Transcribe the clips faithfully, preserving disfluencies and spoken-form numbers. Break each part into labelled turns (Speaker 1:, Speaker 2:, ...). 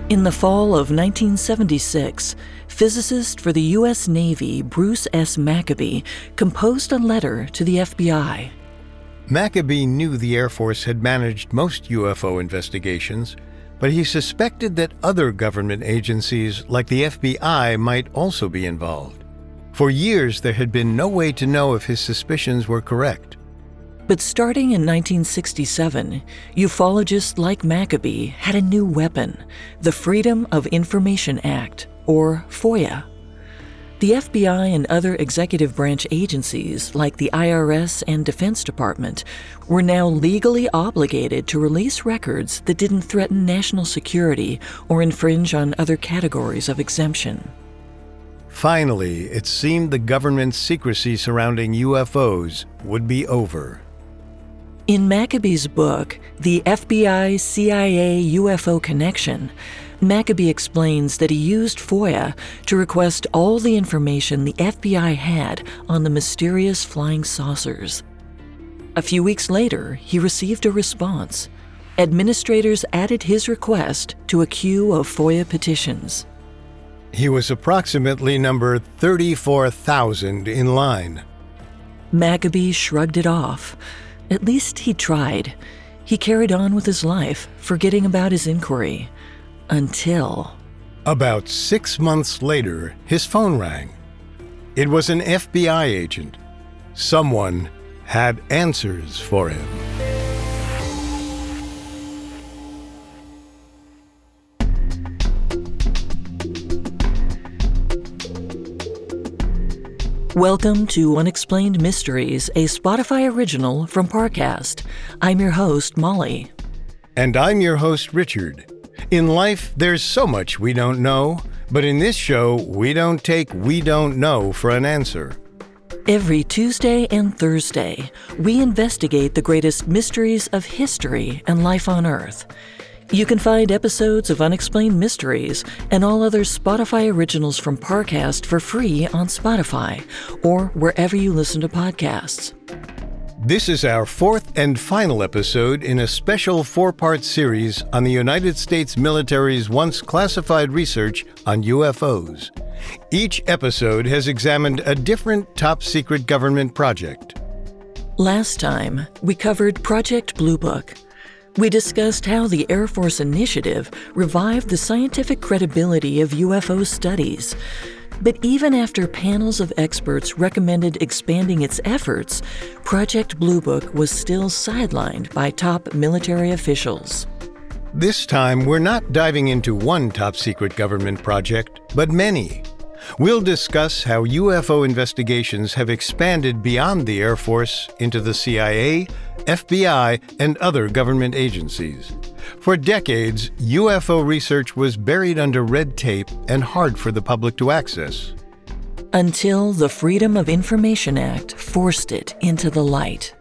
Speaker 1: In the fall of nineteen seventy-six, physicist for the U S Navy Bruce S. Maccabee composed a letter to the F B I.
Speaker 2: Maccabee knew the Air Force had managed most U F O investigations, but he suspected that other government agencies like the F B I might also be involved. For years, there had been no way to know if his suspicions were correct.
Speaker 1: But starting in nineteen sixty-seven, ufologists like Maccabee had a new weapon, the Freedom of Information Act, or FOIA. The F B I and other executive branch agencies, like the I R S and Defense Department, were now legally obligated to release records that didn't threaten national security or infringe on other categories of exemption.
Speaker 2: Finally, it seemed the government's secrecy surrounding U F Os would be over.
Speaker 1: In Maccabee's book, The F B I C I A U F O Connection, Maccabee explains that he used FOIA to request all the information the F B I had on the mysterious flying saucers. A few weeks later, he received a response. Administrators added his request to a queue of FOIA petitions.
Speaker 2: He was approximately number thirty-four thousand in line.
Speaker 1: Maccabee shrugged it off. At least he tried. He carried on with his life, forgetting about his inquiry. Until...
Speaker 2: About six months later, his phone rang. It was an F B I agent. Someone had answers for him.
Speaker 1: Welcome to Unexplained Mysteries, a Spotify original from Parcast. I'm your host, Molly.
Speaker 2: And I'm your host, Richard. In life, there's so much we don't know, but in this show, we don't take we don't know for an answer.
Speaker 1: Every Tuesday and Thursday, we investigate the greatest mysteries of history and life on Earth. You can find episodes of Unexplained Mysteries and all other Spotify originals from Parcast for free on Spotify or wherever you listen to podcasts.
Speaker 2: This is our fourth and final episode in a special four-part series on the United States military's once classified research on U F Os. Each episode has examined a different top-secret government project.
Speaker 1: Last time, we covered Project Blue Book. We discussed how the Air Force initiative revived the scientific credibility of U F O studies. But even after panels of experts recommended expanding its efforts, Project Blue Book was still sidelined by top military officials.
Speaker 2: This time, we're not diving into one top-secret government project, but many. We'll discuss how U F O investigations have expanded beyond the Air Force into the C I A, F B I, and other government agencies. For decades, U F O research was buried under red tape and hard for the public to access.
Speaker 1: Until the Freedom of Information Act forced it into the light.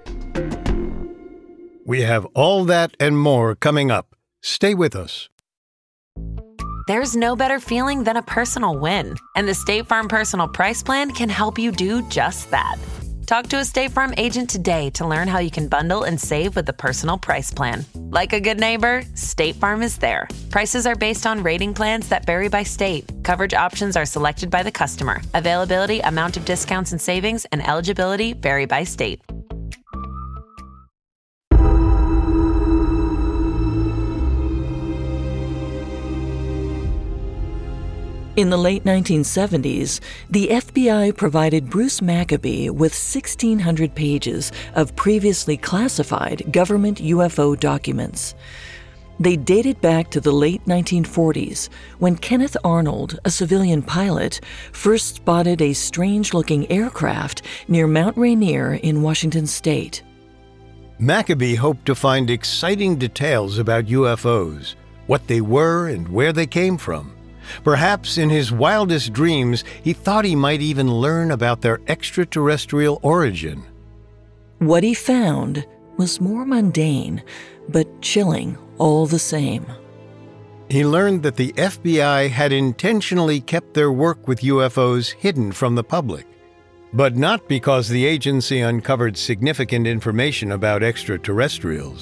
Speaker 2: We have all that and more coming up. Stay with us.
Speaker 3: There's no better feeling than a personal win, and the State Farm Personal Price Plan can help you do just that. Talk to a State Farm agent today to learn how you can bundle and save with the Personal Price Plan. Like a good neighbor, State Farm is there. Prices are based on rating plans that vary by state. Coverage options are selected by the customer. Availability, amount of discounts and savings, and eligibility vary by state.
Speaker 1: In the late nineteen seventies, the F B I provided Bruce Maccabee with sixteen hundred pages of previously classified government U F O documents. They dated back to the late nineteen forties, when Kenneth Arnold, a civilian pilot, first spotted a strange-looking aircraft near Mount Rainier in Washington state.
Speaker 2: Maccabee hoped to find exciting details about U F Os, what they were and where they came from. Perhaps in his wildest dreams, he thought he might even learn about their extraterrestrial origin.
Speaker 1: What he found was more mundane, but chilling all the same.
Speaker 2: He learned that the F B I had intentionally kept their work with U F Os hidden from the public, but not because the agency uncovered significant information about extraterrestrials.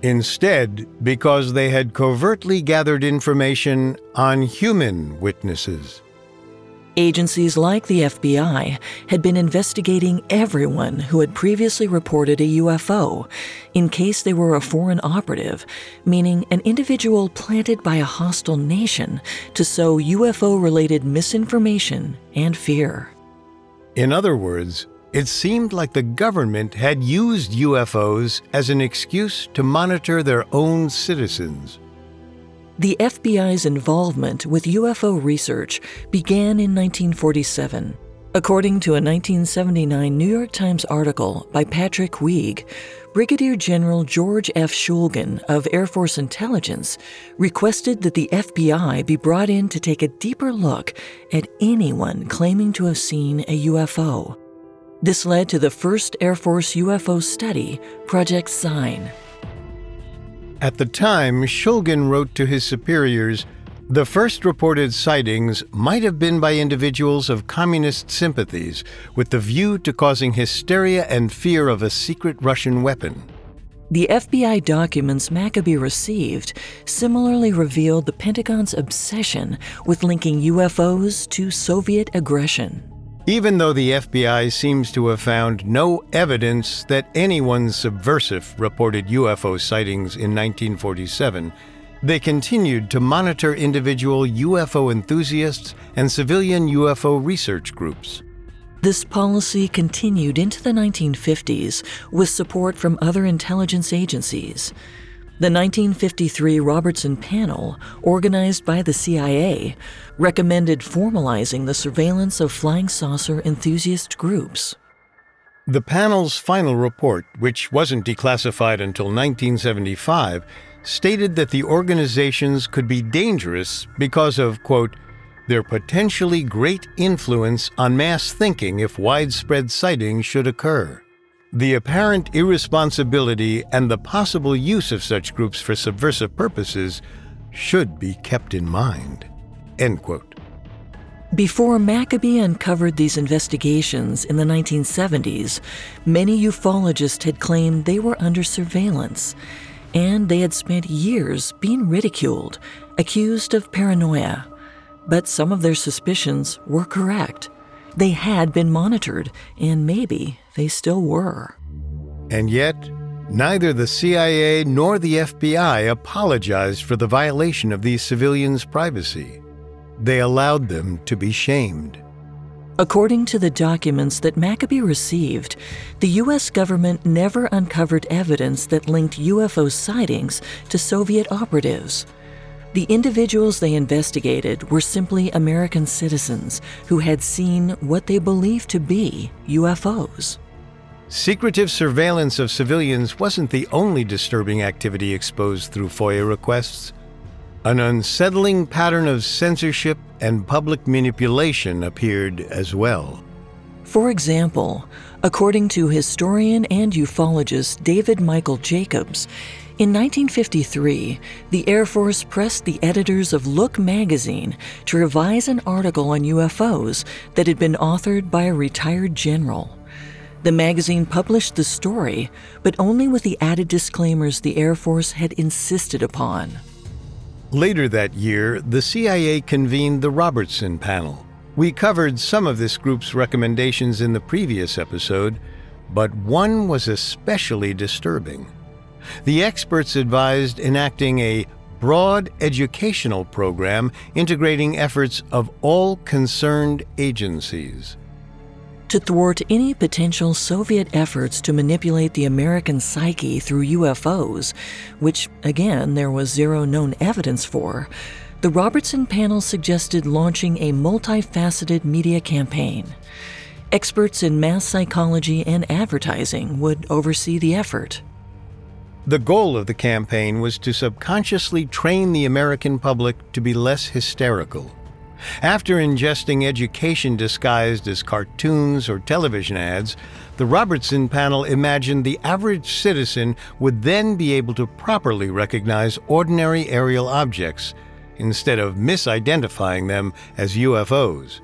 Speaker 2: Instead, because they had covertly gathered information on human witnesses.
Speaker 1: Agencies like the F B I had been investigating everyone who had previously reported a U F O in case they were a foreign operative, meaning an individual planted by a hostile nation to sow U F O-related misinformation and fear.
Speaker 2: In other words, it seemed like the government had used U F Os as an excuse to monitor their own citizens.
Speaker 1: The F B I's involvement with U F O research began in nineteen forty-seven. According to a nineteen seventy-nine New York Times article by Patrick Weig, Brigadier General George F. Shulgin of Air Force Intelligence requested that the F B I be brought in to take a deeper look at anyone claiming to have seen a U F O. This led to the first Air Force U F O study, Project Sign.
Speaker 2: At the time, Shulgin wrote to his superiors, the first reported sightings might have been by individuals of communist sympathies with the view to causing hysteria and fear of a secret Russian weapon.
Speaker 1: The F B I documents Maccabee received similarly revealed the Pentagon's obsession with linking U F Os to Soviet aggression.
Speaker 2: Even though the F B I seems to have found no evidence that anyone subversive reported U F O sightings in nineteen forty-seven, they continued to monitor individual U F O enthusiasts and civilian U F O research groups.
Speaker 1: This policy continued into the nineteen fifties with support from other intelligence agencies. The nineteen fifty-three Robertson Panel, organized by the C I A, recommended formalizing the surveillance of flying saucer enthusiast groups.
Speaker 2: The panel's final report, which wasn't declassified until nineteen seventy-five, stated that the organizations could be dangerous because of, quote, their potentially great influence on mass thinking if widespread sightings should occur. The apparent irresponsibility and the possible use of such groups for subversive purposes should be kept in mind. End quote.
Speaker 1: Before Maccabee uncovered these investigations in the nineteen seventies, many ufologists had claimed they were under surveillance, and they had spent years being ridiculed, accused of paranoia. But some of their suspicions were correct. They had been monitored, and maybe they still were.
Speaker 2: And yet, neither the C I A nor the F B I apologized for the violation of these civilians' privacy. They allowed them to be shamed.
Speaker 1: According to the documents that Maccabee received, the U S government never uncovered evidence that linked U F O sightings to Soviet operatives. The individuals they investigated were simply American citizens who had seen what they believed to be U F Os.
Speaker 2: Secretive surveillance of civilians wasn't the only disturbing activity exposed through FOIA requests. An unsettling pattern of censorship and public manipulation appeared as well.
Speaker 1: For example, according to historian and ufologist David Michael Jacobs, in nineteen fifty-three, the Air Force pressed the editors of Look magazine to revise an article on U F Os that had been authored by a retired general. The magazine published the story, but only with the added disclaimers the Air Force had insisted upon.
Speaker 2: Later that year, the C I A convened the Robertson Panel. We covered some of this group's recommendations in the previous episode, but one was especially disturbing. The experts advised enacting a broad educational program integrating efforts of all concerned agencies.
Speaker 1: To thwart any potential Soviet efforts to manipulate the American psyche through U F Os, which, again, there was zero known evidence for, the Robertson Panel suggested launching a multifaceted media campaign. Experts in mass psychology and advertising would oversee the effort.
Speaker 2: The goal of the campaign was to subconsciously train the American public to be less hysterical. After ingesting education disguised as cartoons or television ads, the Robertson Panel imagined the average citizen would then be able to properly recognize ordinary aerial objects instead of misidentifying them as U F Os.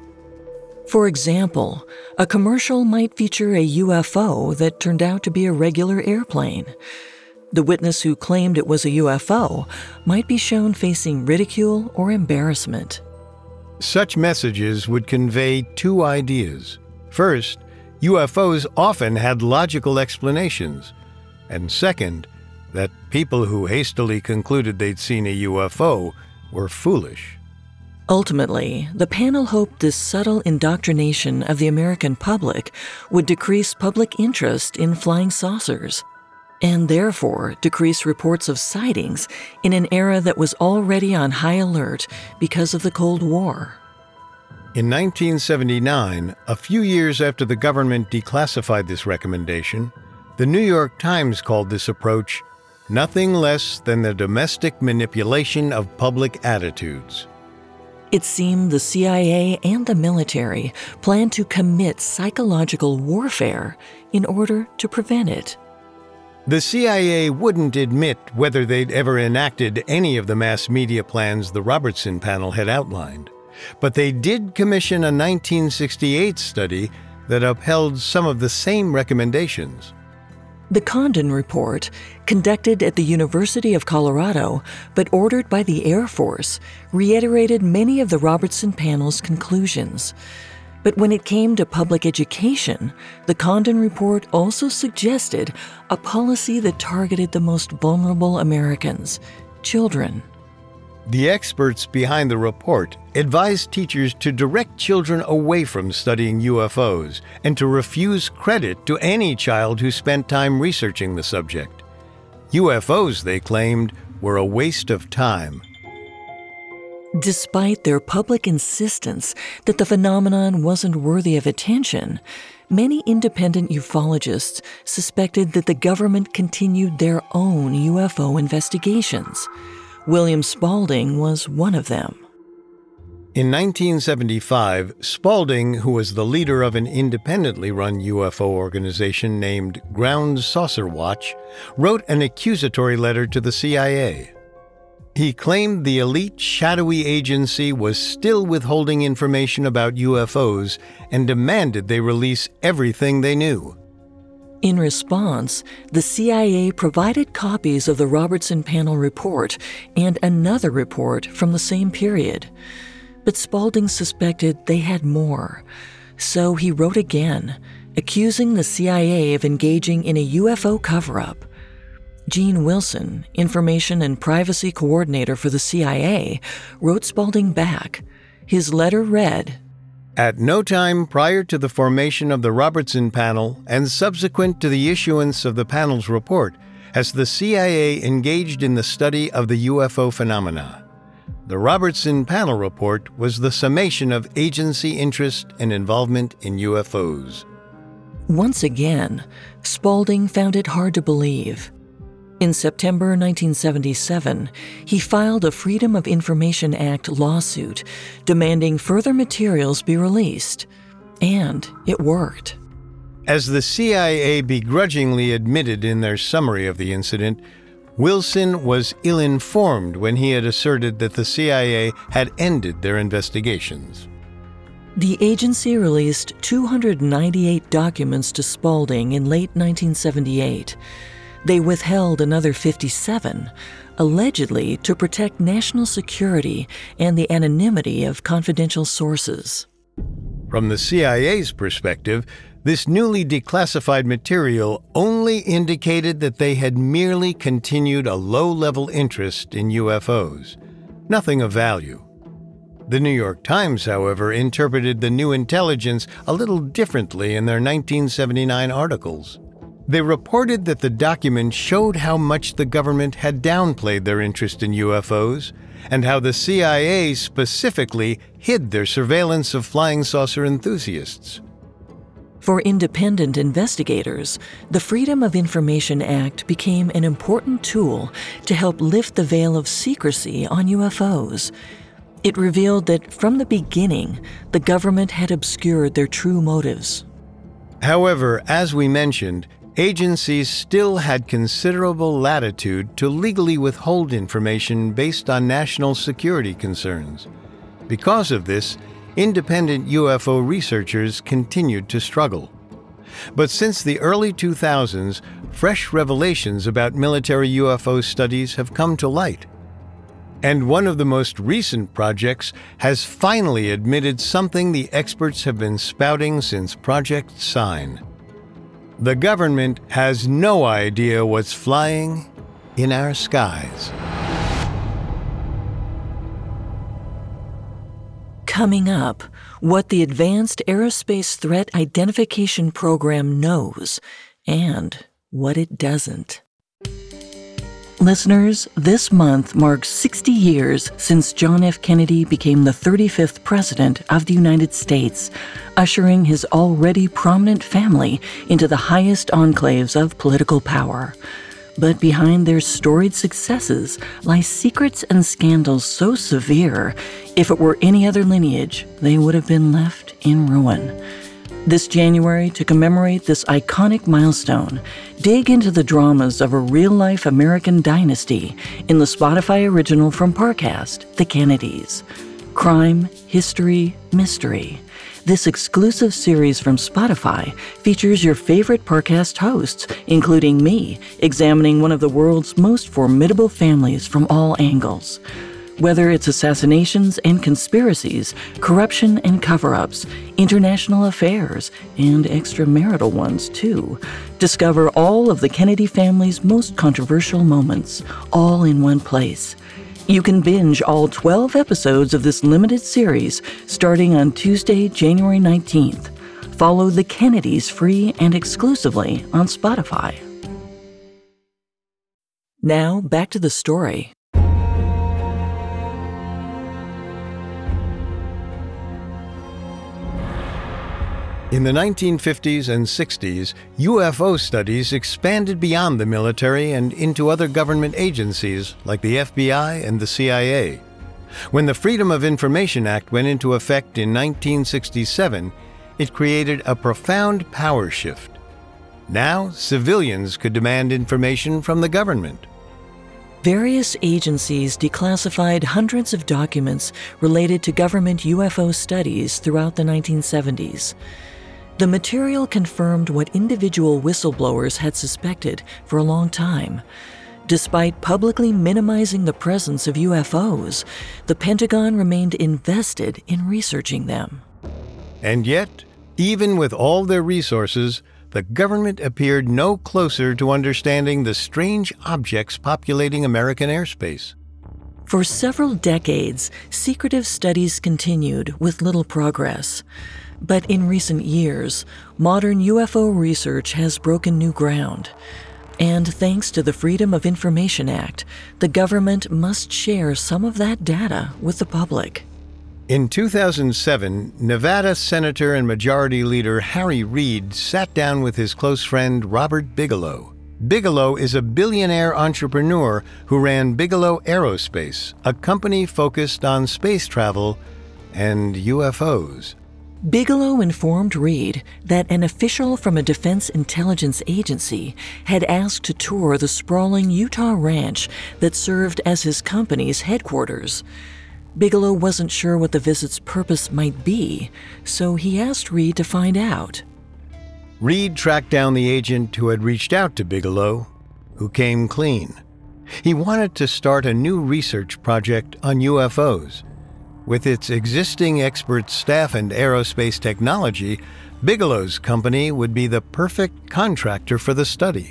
Speaker 1: For example, a commercial might feature a U F O that turned out to be a regular airplane. The witness who claimed it was a U F O might be shown facing ridicule or embarrassment.
Speaker 2: Such messages would convey two ideas. First, U F Os often had logical explanations. And second, that people who hastily concluded they'd seen a U F O were foolish.
Speaker 1: Ultimately, the panel hoped this subtle indoctrination of the American public would decrease public interest in flying saucers, and therefore decrease reports of sightings in an era that was already on high alert because of the Cold War.
Speaker 2: In nineteen seventy-nine, a few years after the government declassified this recommendation, the New York Times called this approach nothing less than the domestic manipulation of public attitudes.
Speaker 1: It seemed the C I A and the military planned to commit psychological warfare in order to prevent it.
Speaker 2: The C I A wouldn't admit whether they'd ever enacted any of the mass media plans the Robertson panel had outlined, but they did commission a nineteen sixty-eight study that upheld some of the same recommendations.
Speaker 1: The Condon Report, conducted at the University of Colorado but ordered by the Air Force, reiterated many of the Robertson panel's conclusions. But when it came to public education, the Condon Report also suggested a policy that targeted the most vulnerable Americans, children.
Speaker 2: The experts behind the report advised teachers to direct children away from studying U F Os and to refuse credit to any child who spent time researching the subject. U F Os, they claimed, were a waste of time.
Speaker 1: Despite their public insistence that the phenomenon wasn't worthy of attention, many independent ufologists suspected that the government continued their own U F O investigations. William Spalding was one of them.
Speaker 2: In nineteen seventy-five, Spalding, who was the leader of an independently run U F O organization named Ground Saucer Watch, wrote an accusatory letter to the C I A. He claimed the elite shadowy agency was still withholding information about U F Os and demanded they release everything they knew.
Speaker 1: In response, the C I A provided copies of the Robertson Panel report and another report from the same period. But Spalding suspected they had more, so he wrote again, accusing the C I A of engaging in a U F O cover-up. Gene Wilson, Information and Privacy Coordinator for the C I A, wrote Spalding back. His letter read,
Speaker 2: "At no time prior to the formation of the Robertson Panel and subsequent to the issuance of the panel's report has the C I A engaged in the study of the U F O phenomena. The Robertson Panel report was the summation of agency interest and involvement in U F Os."
Speaker 1: Once again, Spalding found it hard to believe. In September nineteen seventy-seven, he filed a Freedom of Information Act lawsuit demanding further materials be released. And it worked.
Speaker 2: As the C I A begrudgingly admitted in their summary of the incident, Wilson was ill-informed when he had asserted that the C I A had ended their investigations.
Speaker 1: The agency released two hundred ninety-eight documents to Spalding in late nineteen seventy-eight. They withheld another fifty-seven, allegedly to protect national security and the anonymity of confidential sources.
Speaker 2: From the C I A's perspective, this newly declassified material only indicated that they had merely continued a low-level interest in U F Os, nothing of value. The New York Times, however, interpreted the new intelligence a little differently in their nineteen seventy-nine articles. They reported that the document showed how much the government had downplayed their interest in U F Os and how the C I A specifically hid their surveillance of flying saucer enthusiasts.
Speaker 1: For independent investigators, the Freedom of Information Act became an important tool to help lift the veil of secrecy on U F Os. It revealed that from the beginning, the government had obscured their true motives.
Speaker 2: However, as we mentioned, agencies still had considerable latitude to legally withhold information based on national security concerns. Because of this, independent U F O researchers continued to struggle. But since the early two thousands, fresh revelations about military U F O studies have come to light. And one of the most recent projects has finally admitted something the experts have been spouting since Project Sign. The government has no idea what's flying in our skies.
Speaker 1: Coming up, what the Advanced Aerospace Threat Identification Program knows and what it doesn't. Listeners, this month marks sixty years since John F. Kennedy became the thirty-fifth President of the United States, ushering his already prominent family into the highest enclaves of political power. But behind their storied successes lie secrets and scandals so severe, if it were any other lineage, they would have been left in ruin. This January, to commemorate this iconic milestone, dig into the dramas of a real-life American dynasty in the Spotify original from Parcast, The Kennedys. Crime, history, mystery. This exclusive series from Spotify features your favorite Parcast hosts, including me, examining one of the world's most formidable families from all angles. Whether it's assassinations and conspiracies, corruption and cover-ups, international affairs, and extramarital ones, too. Discover all of the Kennedy family's most controversial moments, all in one place. You can binge all twelve episodes of this limited series starting on Tuesday, January nineteenth. Follow The Kennedys free and exclusively on Spotify. Now, back to the story.
Speaker 2: In the nineteen fifties and sixties, U F O studies expanded beyond the military and into other government agencies like the F B I and the C I A. When the Freedom of Information Act went into effect in nineteen sixty-seven, it created a profound power shift. Now, civilians could demand information from the government.
Speaker 1: Various agencies declassified hundreds of documents related to government U F O studies throughout the nineteen seventies. The material confirmed what individual whistleblowers had suspected for a long time. Despite publicly minimizing the presence of U F Os, the Pentagon remained invested in researching them.
Speaker 2: And yet, even with all their resources, the government appeared no closer to understanding the strange objects populating American airspace.
Speaker 1: For several decades, secretive studies continued with little progress. But in recent years, modern U F O research has broken new ground. And thanks to the Freedom of Information Act, the government must share some of that data with the public.
Speaker 2: In two thousand seven, Nevada Senator and Majority Leader Harry Reid sat down with his close friend Robert Bigelow. Bigelow is a billionaire entrepreneur who ran Bigelow Aerospace, a company focused on space travel and U F Os.
Speaker 1: Bigelow informed Reid that an official from a defense intelligence agency had asked to tour the sprawling Utah ranch that served as his company's headquarters. Bigelow wasn't sure what the visit's purpose might be, so he asked Reid to find out.
Speaker 2: Reid tracked down the agent who had reached out to Bigelow, who came clean. He wanted to start a new research project on U F Os. With its existing expert staff and aerospace technology, Bigelow's company would be the perfect contractor for the study.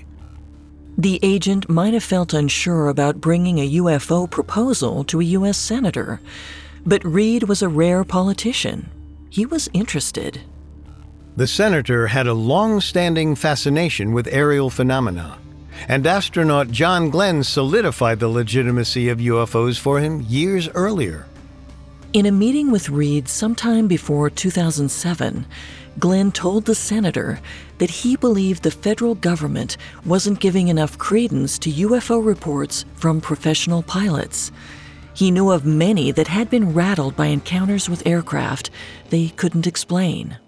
Speaker 1: The agent might have felt unsure about bringing a U F O proposal to a U S senator, but Reid was a rare politician. He was interested.
Speaker 2: The senator had a long-standing fascination with aerial phenomena, and astronaut John Glenn solidified the legitimacy of U F Os for him years earlier.
Speaker 1: In a meeting with Reid sometime before two thousand seven, Glenn told the senator that he believed the federal government wasn't giving enough credence to U F O reports from professional pilots. He knew of many that had been rattled by encounters with aircraft they couldn't explain.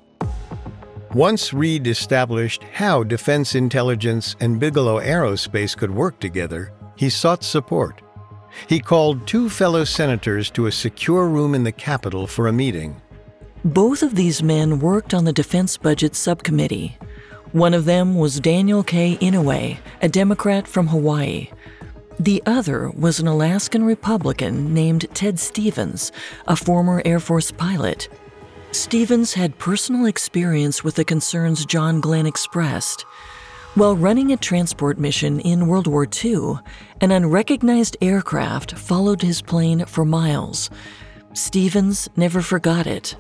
Speaker 2: Once Reid established how Defense Intelligence and Bigelow Aerospace could work together, he sought support. He called two fellow senators to a secure room in the Capitol for a meeting.
Speaker 1: Both of these men worked on the Defense Budget Subcommittee. One of them was Daniel K. Inouye, a Democrat from Hawaii. The other was an Alaskan Republican named Ted Stevens, a former Air Force pilot. Stevens had personal experience with the concerns John Glenn expressed. While running a transport mission in World War Two, an unrecognized aircraft followed his plane for miles. Stevens never forgot it.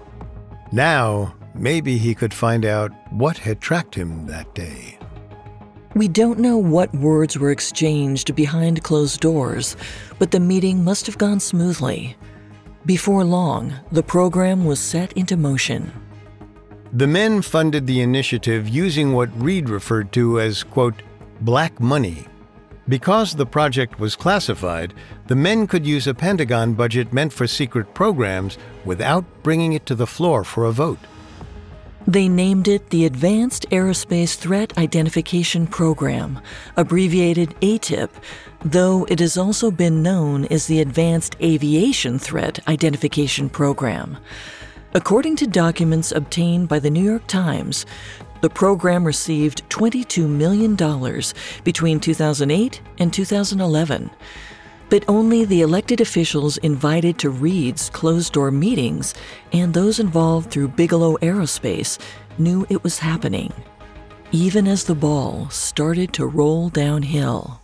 Speaker 2: Now, maybe he could find out what had tracked him that day.
Speaker 1: We don't know what words were exchanged behind closed doors, but the meeting must have gone smoothly. Before long, the program was set into motion.
Speaker 2: The men funded the initiative using what Reed referred to as, quote, black money. Because the project was classified, the men could use a Pentagon budget meant for secret programs without bringing it to the floor for a vote.
Speaker 1: They named it the Advanced Aerospace Threat Identification Program, abbreviated A T I P, though it has also been known as the Advanced Aviation Threat Identification Program. According to documents obtained by the New York Times, the program received twenty-two million dollars between two thousand eight and two thousand eleven. But only the elected officials invited to Reed's closed-door meetings and those involved through Bigelow Aerospace knew it was happening, even as the ball started to roll downhill.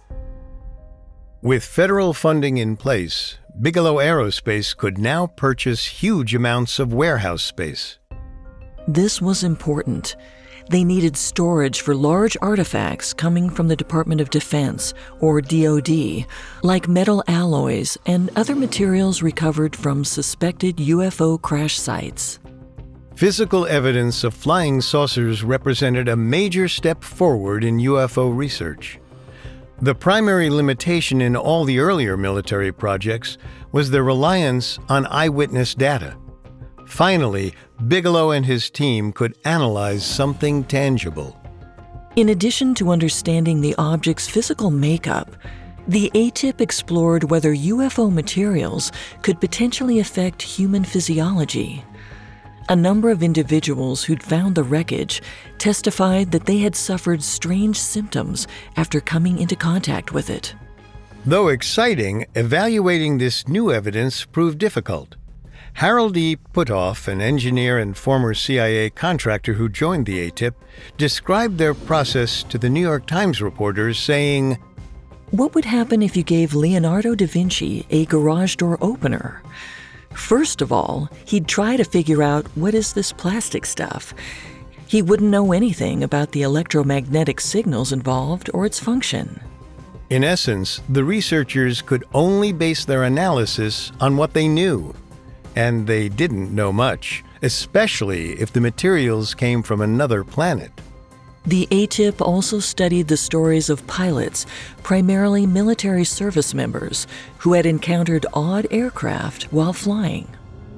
Speaker 2: With federal funding in place, Bigelow Aerospace could now purchase huge amounts of warehouse space.
Speaker 1: This was important. They needed storage for large artifacts coming from the Department of Defense, or D O D, like metal alloys and other materials recovered from suspected U F O crash sites.
Speaker 2: Physical evidence of flying saucers represented a major step forward in U F O research. The primary limitation in all the earlier military projects was their reliance on eyewitness data. Finally, Bigelow and his team could analyze something tangible.
Speaker 1: In addition to understanding the object's physical makeup, the A T I P explored whether U F O materials could potentially affect human physiology. A number of individuals who'd found the wreckage testified that they had suffered strange symptoms after coming into contact with it.
Speaker 2: Though exciting, evaluating this new evidence proved difficult. Harold E. Puthoff, an engineer and former C I A contractor who joined the A T I P, described their process to the New York Times reporters, saying,
Speaker 1: "What would happen if you gave Leonardo da Vinci a garage door opener? First of all, he'd try to figure out what is this plastic stuff. He wouldn't know anything about the electromagnetic signals involved or its function."
Speaker 2: In essence, the researchers could only base their analysis on what they knew. And they didn't know much, especially if the materials came from another planet.
Speaker 1: The A T I P also studied the stories of pilots, primarily military service members, who had encountered odd aircraft while flying.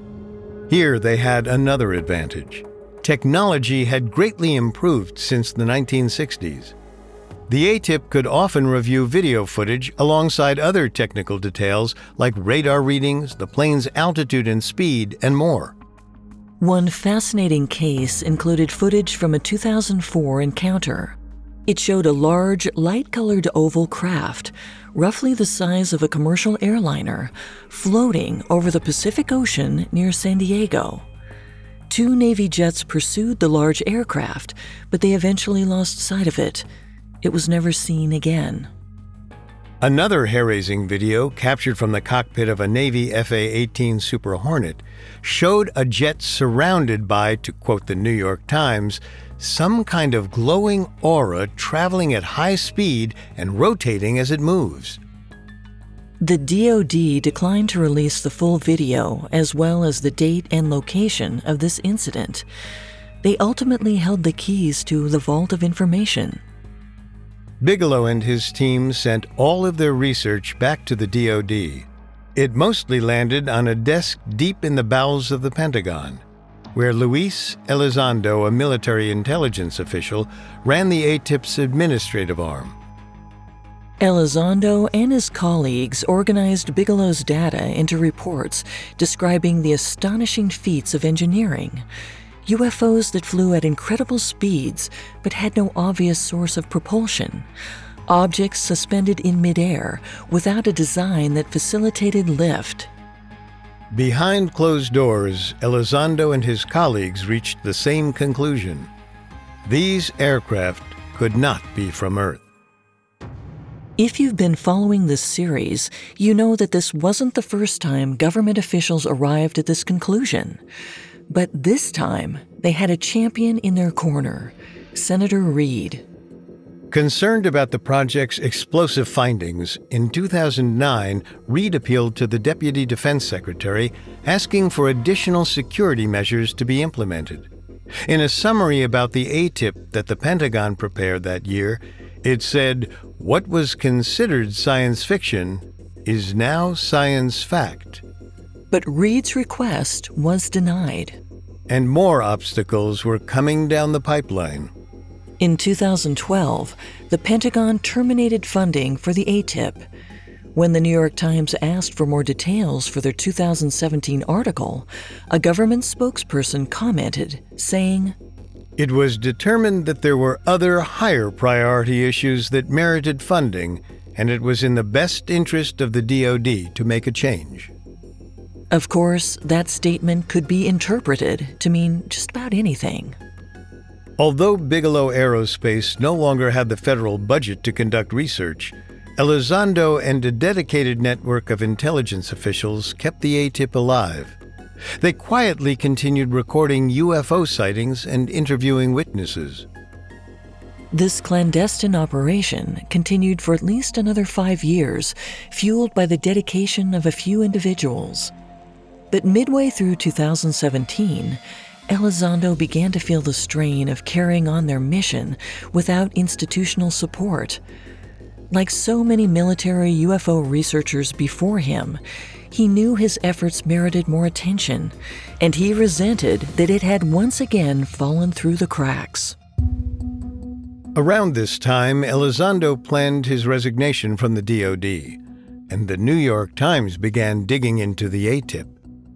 Speaker 2: Here they had another advantage. Technology had greatly improved since the nineteen sixties. The A T I P could often review video footage alongside other technical details like radar readings, the plane's altitude and speed, and more.
Speaker 1: One fascinating case included footage from a two thousand four encounter. It showed a large, light-colored oval craft, roughly the size of a commercial airliner, floating over the Pacific Ocean near San Diego. Two Navy jets pursued the large aircraft, but they eventually lost sight of it. It was never seen again.
Speaker 2: Another hair-raising video, captured from the cockpit of a Navy F A eighteen Super Hornet, showed a jet surrounded by, to quote the New York Times, some kind of glowing aura traveling at high speed and rotating as it moves.
Speaker 1: The D O D declined to release the full video as well as the date and location of this incident. They ultimately held the keys to the vault of information.
Speaker 2: Bigelow and his team sent all of their research back to the D O D. It mostly landed on a desk deep in the bowels of the Pentagon, where Luis Elizondo, a military intelligence official, ran the A T I P's administrative arm.
Speaker 1: Elizondo and his colleagues organized Bigelow's data into reports describing the astonishing feats of engineering. U F Os that flew at incredible speeds but had no obvious source of propulsion. Objects suspended in midair without a design that facilitated lift.
Speaker 2: Behind closed doors, Elizondo and his colleagues reached the same conclusion. These aircraft could not be from Earth.
Speaker 1: If you've been following this series, you know that this wasn't the first time government officials arrived at this conclusion. But this time, they had a champion in their corner, Senator Reid.
Speaker 2: Concerned about the project's explosive findings, in two thousand nine, Reid appealed to the Deputy Defense Secretary, asking for additional security measures to be implemented. In a summary about the A T I P that the Pentagon prepared that year, it said, "What was considered science fiction is now science fact."
Speaker 1: But Reid's request was denied.
Speaker 2: And more obstacles were coming down the pipeline.
Speaker 1: In two thousand twelve, the Pentagon terminated funding for the A T I P. When the New York Times asked for more details for their two thousand seventeen article, a government spokesperson commented, saying,
Speaker 2: "It was determined that there were other higher priority issues that merited funding, and it was in the best interest of the D O D to make a change."
Speaker 1: Of course, that statement could be interpreted to mean just about anything.
Speaker 2: Although Bigelow Aerospace no longer had the federal budget to conduct research, Elizondo and a dedicated network of intelligence officials kept the A T I P alive. They quietly continued recording U F O sightings and interviewing witnesses.
Speaker 1: This clandestine operation continued for at least another five years, fueled by the dedication of a few individuals. But midway through two thousand seventeen, Elizondo began to feel the strain of carrying on their mission without institutional support. Like so many military U F O researchers before him, he knew his efforts merited more attention, and he resented that it had once again fallen through the cracks.
Speaker 2: Around this time, Elizondo planned his resignation from the D O D, and the New York Times began digging into the A T I P.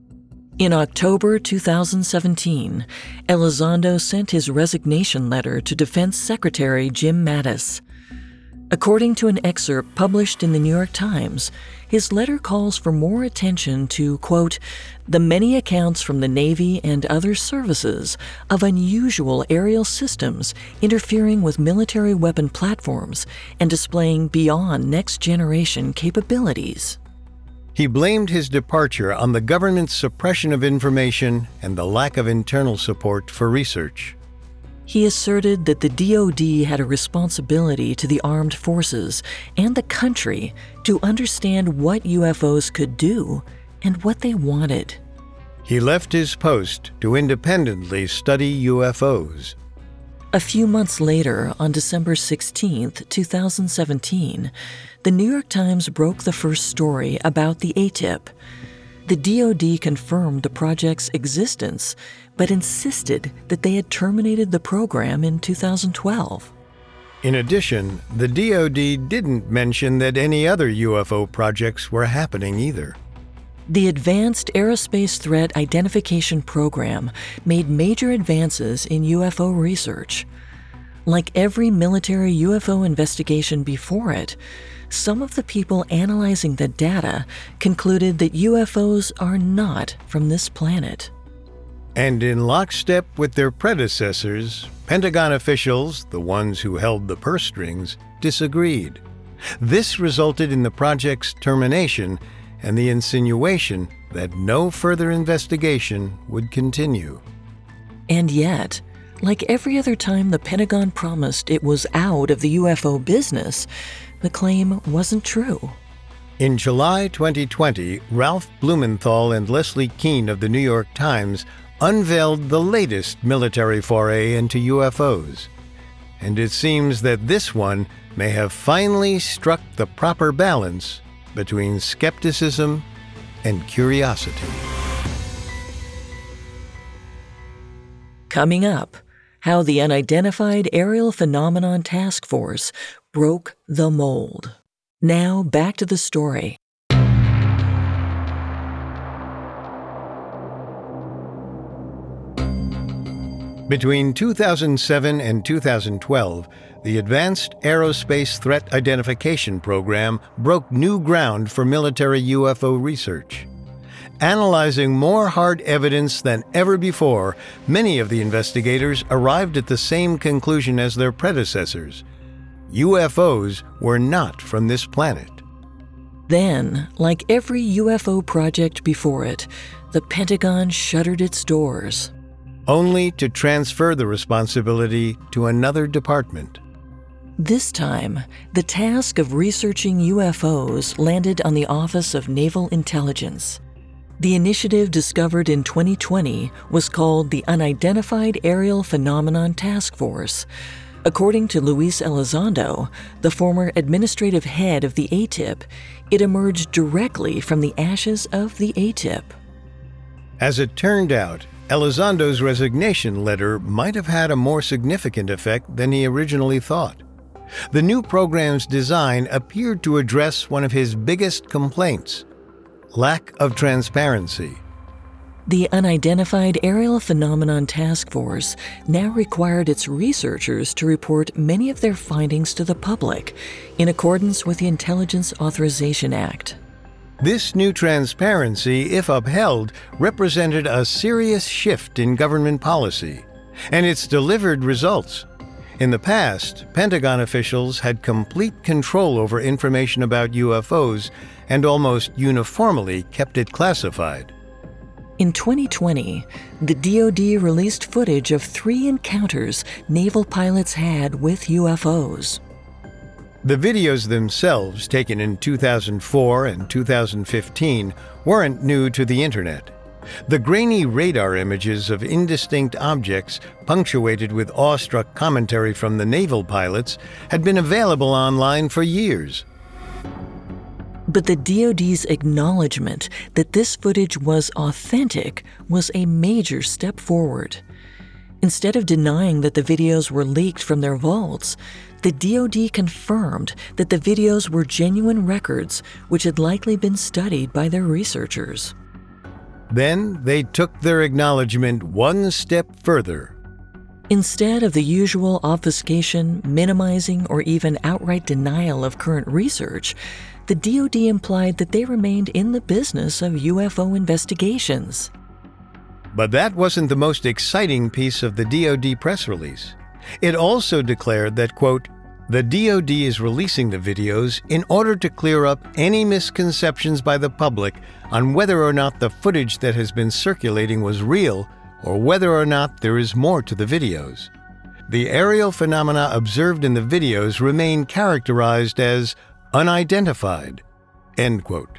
Speaker 1: In October two thousand seventeen, Elizondo sent his resignation letter to Defense Secretary Jim Mattis. According to an excerpt published in the New York Times, his letter calls for more attention to, quote, the many accounts from the Navy and other services of unusual aerial systems interfering with military weapon platforms and displaying beyond next-generation capabilities.
Speaker 2: He blamed his departure on the government's suppression of information and the lack of internal support for research.
Speaker 1: He asserted that the D O D had a responsibility to the armed forces and the country to understand what U F Os could do and what they wanted.
Speaker 2: He left his post to independently study U F Os.
Speaker 1: A few months later, on December sixteenth, two thousand seventeen, the New York Times broke the first story about the A T I P. The D O D confirmed the project's existence, but insisted that they had terminated the program in two thousand twelve.
Speaker 2: In addition, the D O D didn't mention that any other U F O projects were happening either.
Speaker 1: The Advanced Aerospace Threat Identification Program made major advances in U F O research. Like every military U F O investigation before it, some of the people analyzing the data concluded that U F Os are not from this planet.
Speaker 2: And in lockstep with their predecessors, Pentagon officials, the ones who held the purse strings, disagreed. This resulted in the project's termination and the insinuation that no further investigation would continue.
Speaker 1: And yet, like every other time the Pentagon promised it was out of the U F O business, the claim wasn't true.
Speaker 2: In July twenty twenty, Ralph Blumenthal and Leslie Kean of the New York Times unveiled the latest military foray into U F Os. And it seems that this one may have finally struck the proper balance between skepticism and curiosity.
Speaker 1: Coming up, how the Unidentified Aerial Phenomenon Task Force broke the mold. Now back to the story.
Speaker 2: Between two thousand seven and two thousand twelve, the Advanced Aerospace Threat Identification Program broke new ground for military U F O research. Analyzing more hard evidence than ever before, many of the investigators arrived at the same conclusion as their predecessors. U F Os were not from this planet.
Speaker 1: Then, like every U F O project before it, the Pentagon shuttered its doors.
Speaker 2: Only to transfer the responsibility to another department.
Speaker 1: This time, the task of researching U F Os landed on the Office of Naval Intelligence. The initiative discovered in twenty twenty was called the Unidentified Aerial Phenomenon Task Force. According to Luis Elizondo, the former administrative head of the A T I P, it emerged directly from the ashes of the A T I P.
Speaker 2: As it turned out, Elizondo's resignation letter might have had a more significant effect than he originally thought. The new program's design appeared to address one of his biggest complaints: lack of transparency.
Speaker 1: The Unidentified Aerial Phenomenon Task Force now required its researchers to report many of their findings to the public, in accordance with the Intelligence Authorization Act.
Speaker 2: This new transparency, if upheld, represented a serious shift in government policy, and it's delivered results. In the past, Pentagon officials had complete control over information about U F Os and almost uniformly kept it classified.
Speaker 1: In twenty twenty, the D O D released footage of three encounters naval pilots had with U F Os.
Speaker 2: The videos themselves, taken in two thousand four and two thousand fifteen, weren't new to the Internet. The grainy radar images of indistinct objects, punctuated with awestruck commentary from the naval pilots, had been available online for years.
Speaker 1: But the D O D's acknowledgement that this footage was authentic was a major step forward. Instead of denying that the videos were leaked from their vaults, the D O D confirmed that the videos were genuine records which had likely been studied by their researchers.
Speaker 2: Then they took their acknowledgement one step further.
Speaker 1: Instead of the usual obfuscation, minimizing, or even outright denial of current research, the D O D implied that they remained in the business of U F O investigations.
Speaker 2: But that wasn't the most exciting piece of the D O D press release. It also declared that, quote, the D O D is releasing the videos in order to clear up any misconceptions by the public on whether or not the footage that has been circulating was real or whether or not there is more to the videos. The aerial phenomena observed in the videos remain characterized as unidentified, end quote.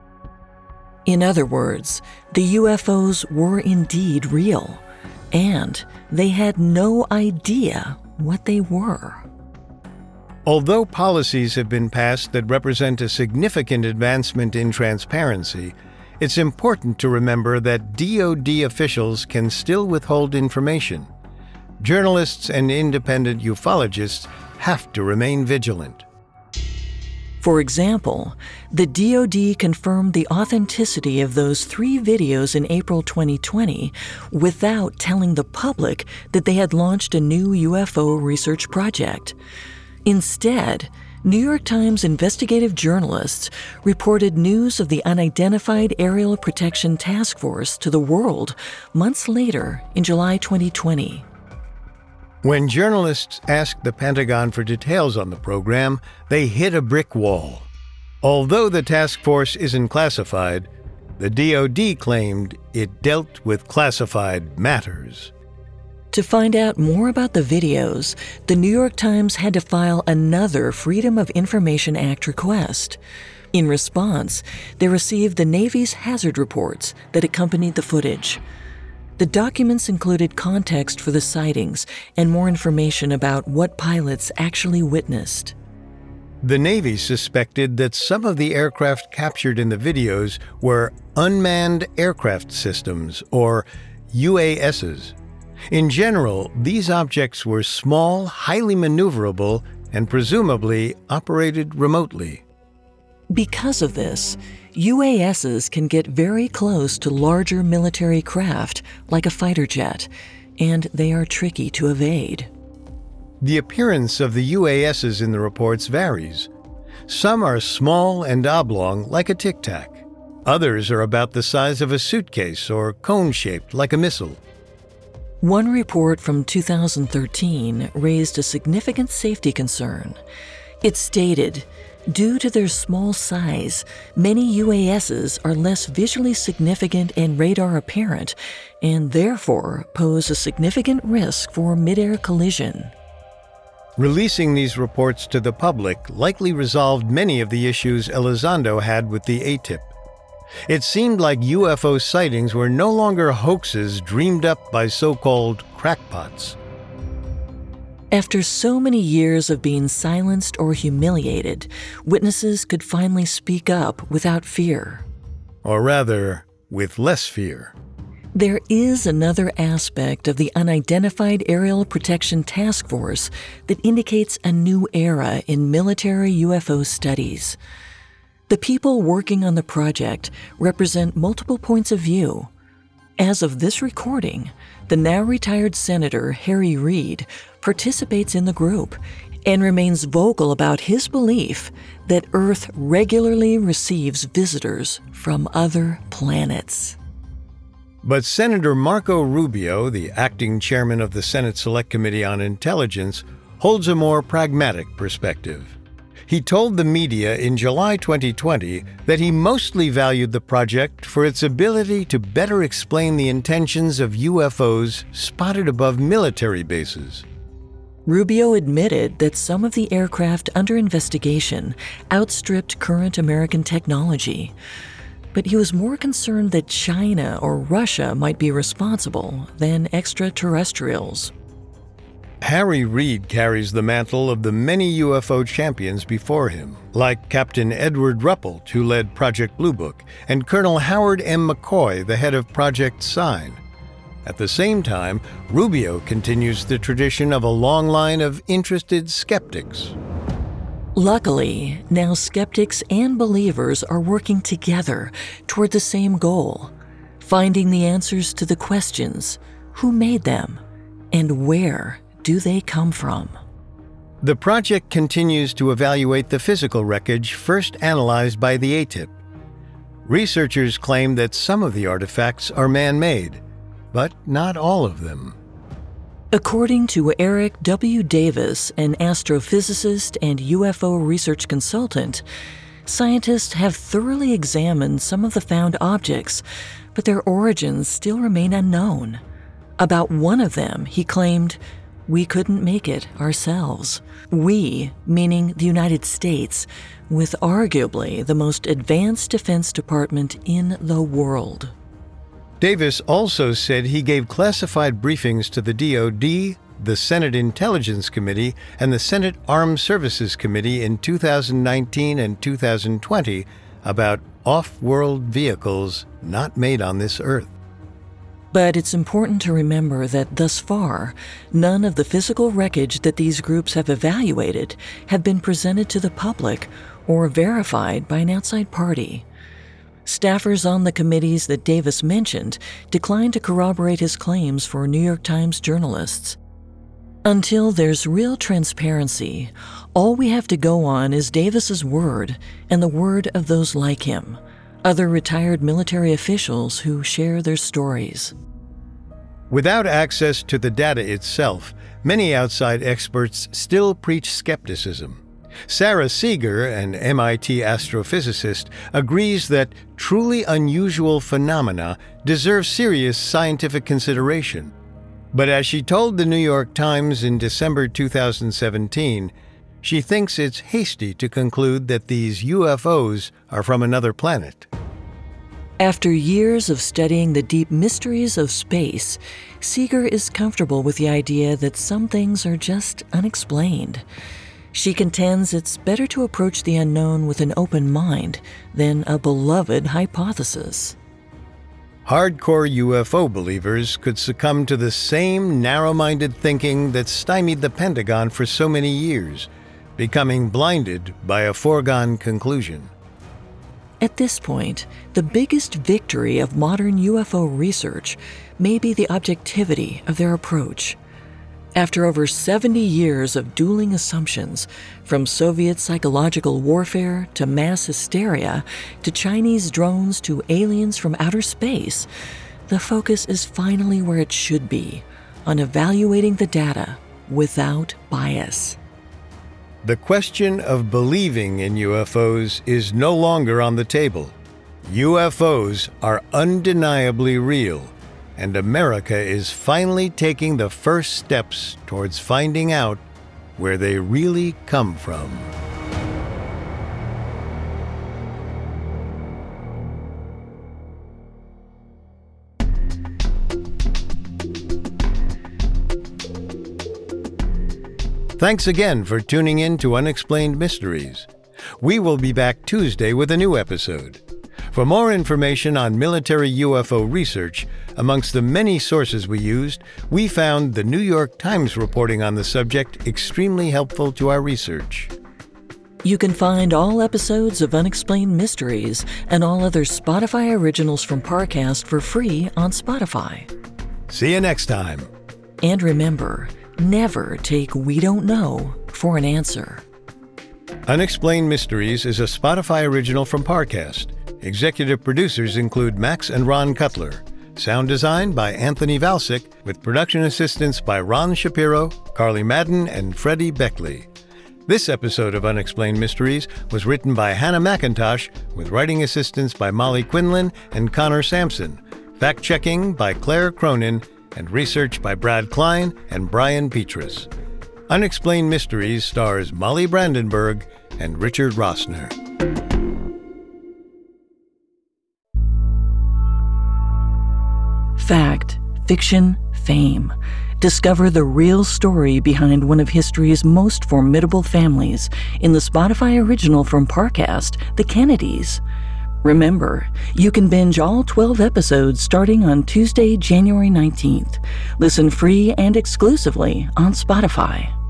Speaker 1: In other words, the U F Os were indeed real, and they had no idea what they were.
Speaker 2: Although policies have been passed that represent a significant advancement in transparency, it's important to remember that D O D officials can still withhold information. Journalists and independent ufologists have to remain vigilant.
Speaker 1: For example, the D O D confirmed the authenticity of those three videos in April twenty twenty without telling the public that they had launched a new U F O research project. Instead, New York Times investigative journalists reported news of the Unidentified Aerial Protection Task Force to the world months later in July twenty twenty.
Speaker 2: When journalists asked the Pentagon for details on the program, they hit a brick wall. Although the task force isn't classified, the D O D claimed it dealt with classified matters.
Speaker 1: To find out more about the videos, the New York Times had to file another Freedom of Information Act request. In response, they received the Navy's hazard reports that accompanied the footage. The documents included context for the sightings and more information about what pilots actually witnessed.
Speaker 2: The Navy suspected that some of the aircraft captured in the videos were unmanned aircraft systems, or U A Ss. In general, these objects were small, highly maneuverable, and presumably operated remotely.
Speaker 1: Because of this, U A Ss can get very close to larger military craft, like a fighter jet, and they are tricky to evade.
Speaker 2: The appearance of the U A Ss in the reports varies. Some are small and oblong like a tic-tac. Others are about the size of a suitcase or cone-shaped like a missile.
Speaker 1: One report from two thousand thirteen raised a significant safety concern. It stated, due to their small size, many U A Ss are less visually significant and radar apparent, and therefore pose a significant risk for mid-air collision.
Speaker 2: Releasing these reports to the public likely resolved many of the issues Elizondo had with the A T I P. It seemed like U F O sightings were no longer hoaxes dreamed up by so-called crackpots.
Speaker 1: After so many years of being silenced or humiliated, witnesses could finally speak up without fear.
Speaker 2: Or rather, with less fear.
Speaker 1: There is another aspect of the Unidentified Aerial Protection Task Force that indicates a new era in military U F O studies. The people working on the project represent multiple points of view. As of this recording, the now retired Senator Harry Reid participates in the group and remains vocal about his belief that Earth regularly receives visitors from other planets.
Speaker 2: But Senator Marco Rubio, the acting chairman of the Senate Select Committee on Intelligence, holds a more pragmatic perspective. He told the media in July twenty twenty that he mostly valued the project for its ability to better explain the intentions of U F Os spotted above military bases.
Speaker 1: Rubio admitted that some of the aircraft under investigation outstripped current American technology, but he was more concerned that China or Russia might be responsible than extraterrestrials.
Speaker 2: Harry Reid carries the mantle of the many U F O champions before him, like Captain Edward Ruppelt, who led Project Blue Book, and Colonel Howard M. McCoy, the head of Project Sign. At the same time, Rubio continues the tradition of a long line of interested skeptics.
Speaker 1: Luckily, now skeptics and believers are working together toward the same goal, finding the answers to the questions: who made them, and where do they come from?
Speaker 2: The project continues to evaluate the physical wreckage first analyzed by the A T I P. Researchers claim that some of the artifacts are man-made, but not all of them.
Speaker 1: According to Eric W. Davis, an astrophysicist and U F O research consultant, scientists have thoroughly examined some of the found objects, but their origins still remain unknown. About one of them, he claimed, "We couldn't make it ourselves." We, meaning the United States, with arguably the most advanced Defense Department in the world.
Speaker 2: Davis also said he gave classified briefings to the D O D, the Senate Intelligence Committee, and the Senate Armed Services Committee in two thousand nineteen and two thousand twenty about off-world vehicles not made on this Earth.
Speaker 1: But it's important to remember that thus far, none of the physical wreckage that these groups have evaluated have been presented to the public or verified by an outside party. Staffers on the committees that Davis mentioned declined to corroborate his claims for New York Times journalists. Until there's real transparency, all we have to go on is Davis's word and the word of those like him, other retired military officials who share their stories.
Speaker 2: Without access to the data itself, many outside experts still preach skepticism. Sarah Seeger, an M I T astrophysicist, agrees that truly unusual phenomena deserve serious scientific consideration. But as she told the New York Times in December two thousand seventeen, she thinks it's hasty to conclude that these U F Os are from another planet.
Speaker 1: After years of studying the deep mysteries of space, Seeger is comfortable with the idea that some things are just unexplained. She contends it's better to approach the unknown with an open mind than a beloved hypothesis.
Speaker 2: Hardcore U F O believers could succumb to the same narrow-minded thinking that stymied the Pentagon for so many years, becoming blinded by a foregone conclusion.
Speaker 1: At this point, the biggest victory of modern U F O research may be the objectivity of their approach. After over seventy years of dueling assumptions, from Soviet psychological warfare to mass hysteria to Chinese drones to aliens from outer space, the focus is finally where it should be, on evaluating the data without bias.
Speaker 2: The question of believing in U F Os is no longer on the table. U F Os are undeniably real, and America is finally taking the first steps towards finding out where they really come from. Thanks again for tuning in to Unexplained Mysteries. We will be back Tuesday with a new episode. For more information on military U F O research, amongst the many sources we used, we found the New York Times reporting on the subject extremely helpful to our research.
Speaker 1: You can find all episodes of Unexplained Mysteries and all other Spotify originals from Parcast for free on Spotify.
Speaker 2: See you next time.
Speaker 1: And remember, never take "we don't know" for an answer.
Speaker 2: Unexplained Mysteries is a Spotify original from Parcast. Executive producers include Max and Ron Cutler. Sound design by Anthony Valsic, with production assistance by Ron Shapiro, Carly Madden, and Freddie Beckley. This episode of Unexplained Mysteries was written by Hannah McIntosh, with writing assistance by Molly Quinlan and Connor Sampson, fact-checking by Claire Cronin, and research by Brad Klein and Brian Petrus. Unexplained Mysteries stars Molly Brandenburg and Richard Rossner.
Speaker 1: Fact, fiction, fame. Discover the real story behind one of history's most formidable families in the Spotify original from Parcast, The Kennedys. Remember, you can binge all twelve episodes starting on Tuesday, January nineteenth. Listen free and exclusively on Spotify.